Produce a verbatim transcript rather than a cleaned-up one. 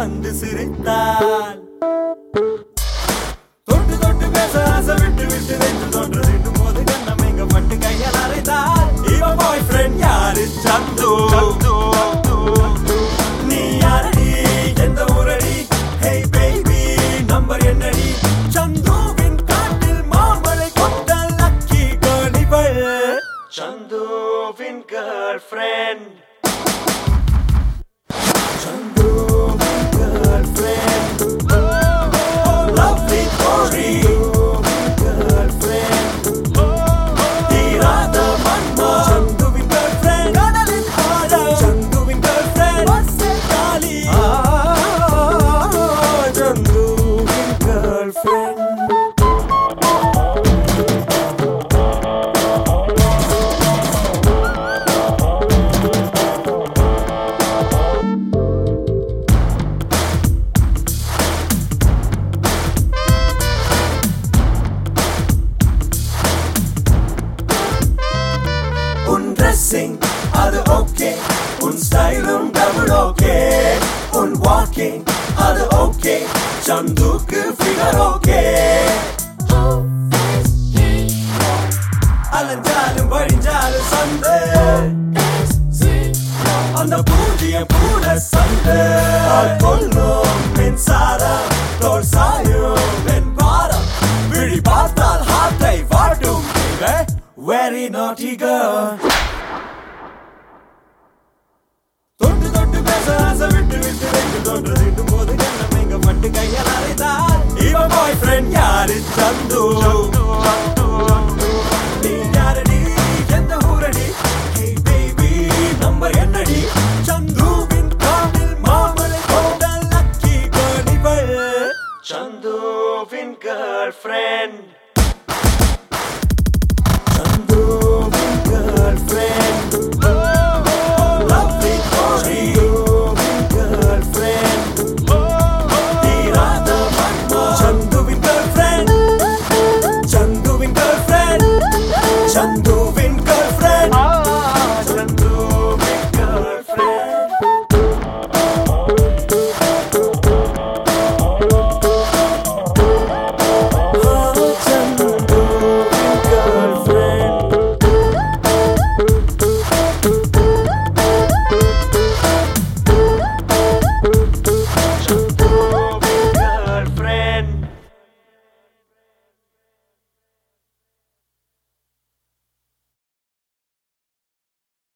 வந்து சிரித்தாள். தொட்டு தொட்டு பேச ஆசை விட்டு விட்டு நெஞ்சு தோன்று திட்டும் போது கண்ணம் எங்க பட்டு கையால் அறைந்தாள். இவ பாய் ஃப்ரெண்ட் யாரு? சந்து. நீ யாரடி? எந்த ஊரடி? ஹே பேபி நம்பர் என்னடி? சந்துவின் காட்டில் மாமலை கொண்ட லக்கி கேர்ள் இவள். சந்துவின் கேர்ள் ஃப்ரெண்ட். சந்துவின் girlfriend. Oh lovely Tori. Girl friend. தீராத மன்மோ. சந்துவின் கேர்ள் ஃப்ரெண்ட். கடலின் ஆழம். சந்துவின் கேர்ள் ஃப்ரெண்ட். வசந்தாலி. சந்துவின் கேர்ள் ஃப்ரெண்ட். உன் ட்ரெஸ்ஸிங் அது ஓகே, உன் ஸ்டைலும் டபுள் ஓகே, உன் வாக்கிங் அது ஓகே, சந்துக்கு ஃபிகர் ஓகே. அலைஞ்சாலும் வழிஞ்சாலும் சந்து, அந்த பூஜ்யம் கூட சந்து. கொல்லும் மின்சாரம் தோல் சாயும் என் பாரம், விழி பார்த்தால் ஹார்ட்டை வாட்டும். Very naughty girl. தொட்டு தொட்டு பேச ஆசை விட்டு விட்டு ரெண்டு தோன்று திட்டும் போது கண்ணம் எங்க பட்டு கையால் அறைந்தாள். இவ பாய் ஃப்ரெண்ட் யாரு? சந்து. நீ யாரடி? எந்த ஊரடி? ஹே பேபி நம்பர் என்னடி? சந்துவின் காட்டில் மாமலை கொண்ட லக்கி கேர்ள் இவள். சந்துவின் கேர்ள் ஃப்ரெண்ட். Girlfriend.